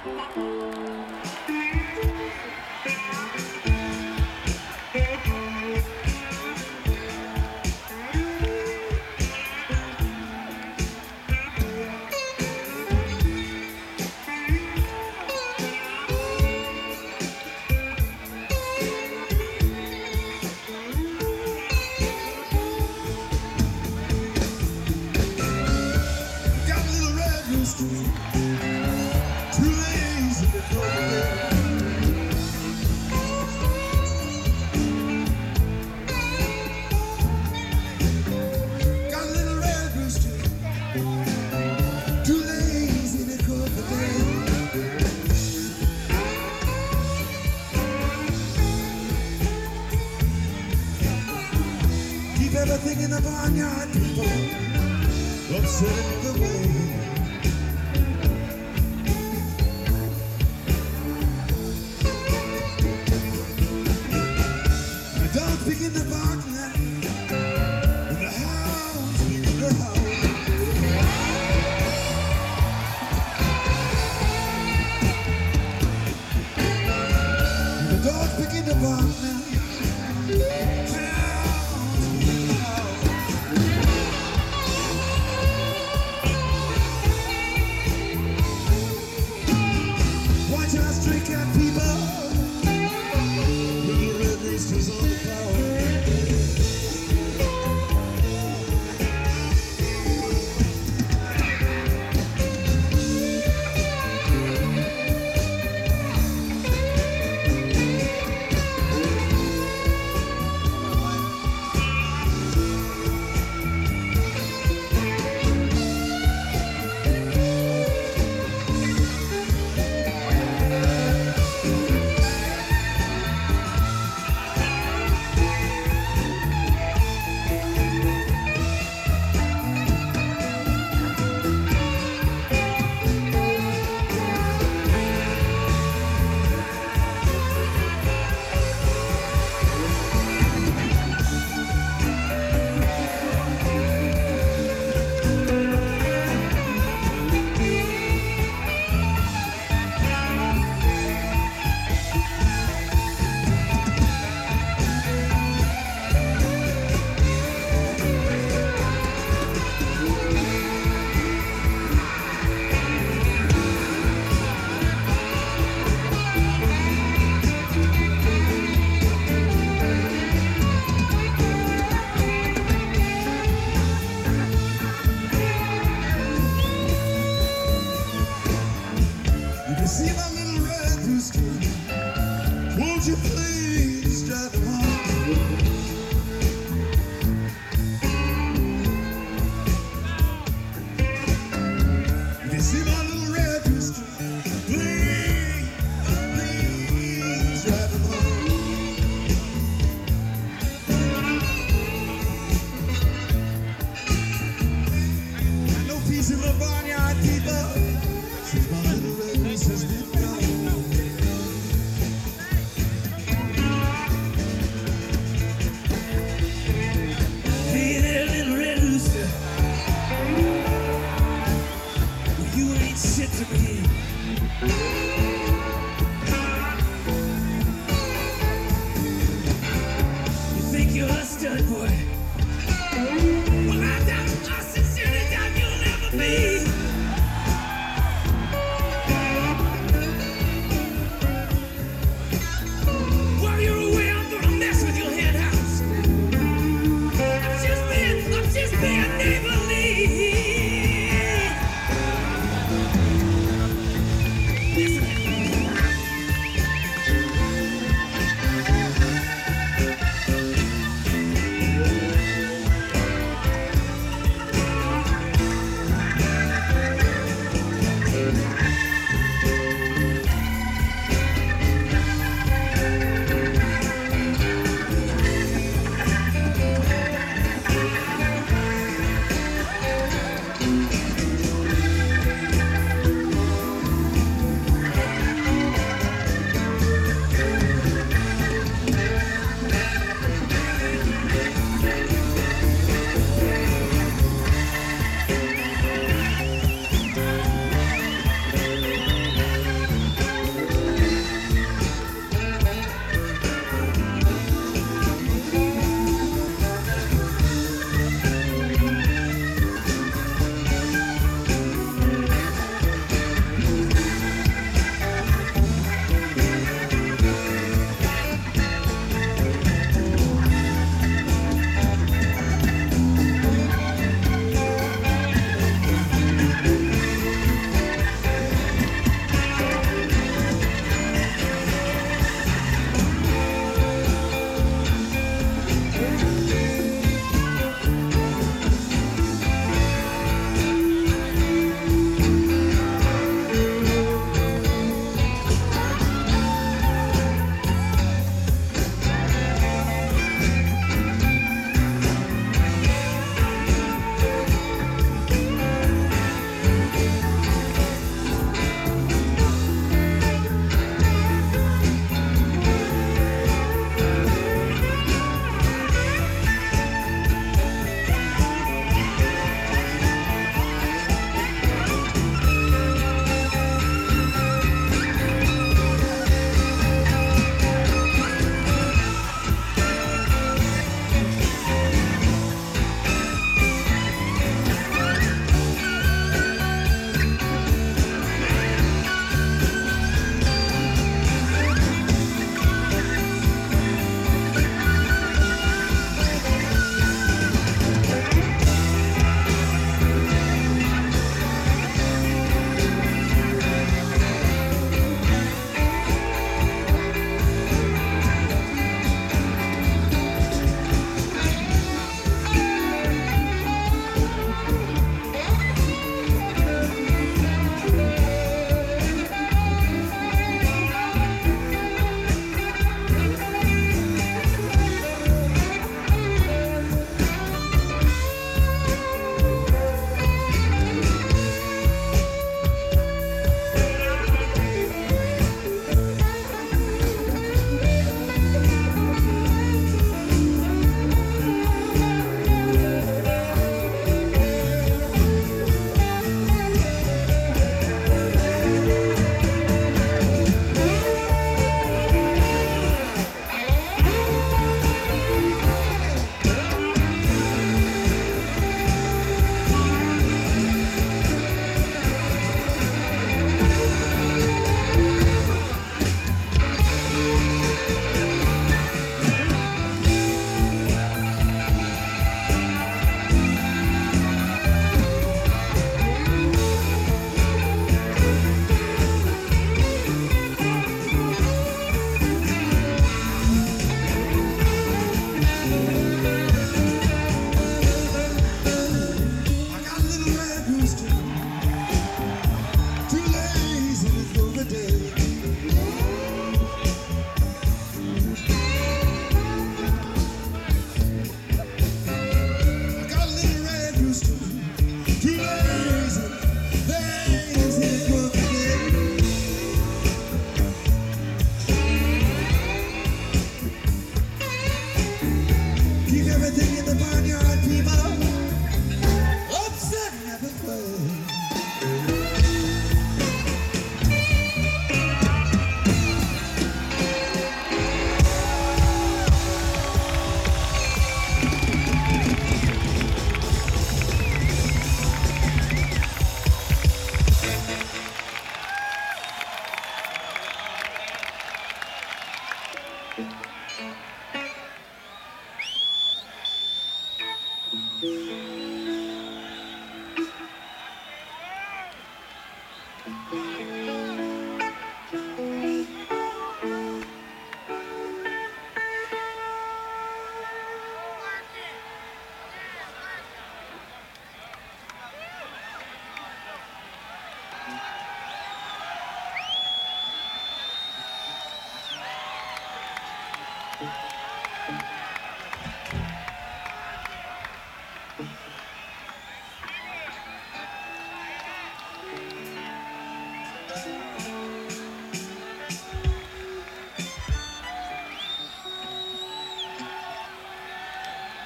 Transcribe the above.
Everything in the barnyard, people upset the way. The dog picking the bark now, and the hounds picking the house. The dog picking the bark now. Stray cat people with the red roosters on the flower. See my little red rooster, won't you please drive him home? If you see my little red rooster, please, please drive him home. Got no peace in the barnyard, people, since my little red rooster's been gone. Hey there, little red rooster, you ain't shit to me. You think you're a stud boy? Well, I sincerely doubt you'll never be. While you're away, I'm gonna mess with your hen house. I'm just being neighborly. Listen, for the day. I got a little red rooster, 2 days, and things here for the day. Keep everything in the barnyard, people. Upset never play.